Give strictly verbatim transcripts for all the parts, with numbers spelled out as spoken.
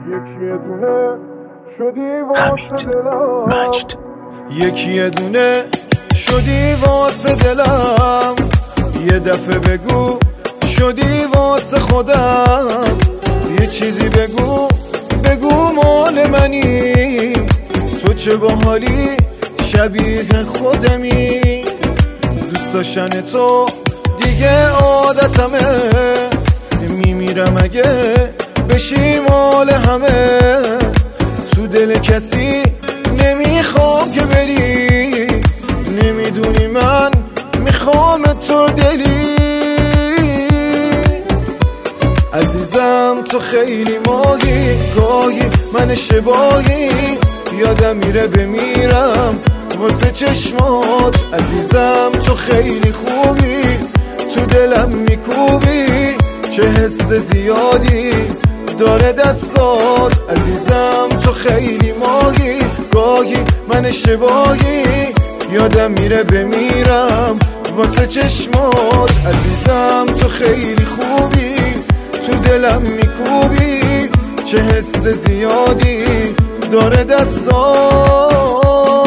یکی دونه شدی واسه دلم مجد یکی دونه شدی واسه دلم، یه دفعه بگو شدی واسه خودم، یه چیزی بگو بگو مال منی، تو چه باحالی شبیه خودمی، دوست داشتن تو دیگه عادتمه، میمیرم اگه بشی مال همه، تو دل کسی نمیخوام که بری، نمیدونی من میخوام تو دلی، عزیزم تو خیلی ماهی، گاهی من اشتباهی، یادم میره بمیرم واسه چشمات، عزیزم تو خیلی خوبی، تو دلم میکوبی، چه حس زیادی داره دستات، عزیزم تو خیلی ماهی، گاهی من اشتباهی، یادم میره بمیرم واسه چشمات، عزیزم تو خیلی خوبی، تو دلم میکوبی، چه حس زیادی داره دستات.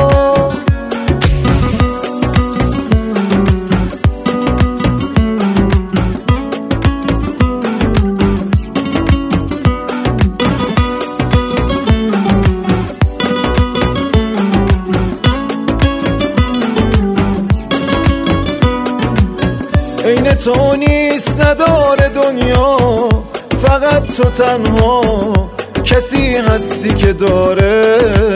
عین تو نیست نداره دنیا، فقط تو تنها کسی هستی که داره،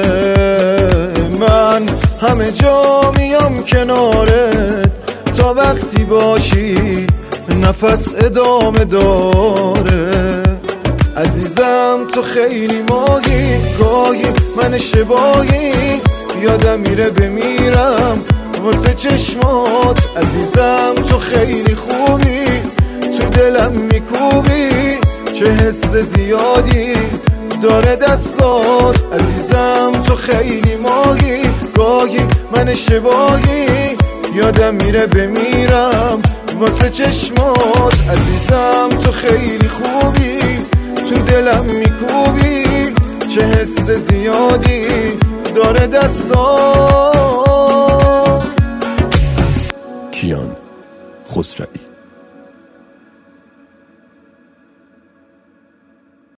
من همه جا میام کنارت، تا وقتی باشی نفس ادامه داره، عزیزم تو خیلی ماهی، گاهی من اشتباهی، یادم میره بمیرم واسه چشمات، عزیزم تو خیلی خوبی، تو دلم میکوبی، چه حس زیادی داره دستات، عزیزم تو خیلی ماهی، گاهی من اشتباهی، یادم میره بمیرم واسه چشمات، عزیزم تو خیلی خوبی، تو دلم میکوبی، چه حس زیادی داره دستات. کیان خسروی.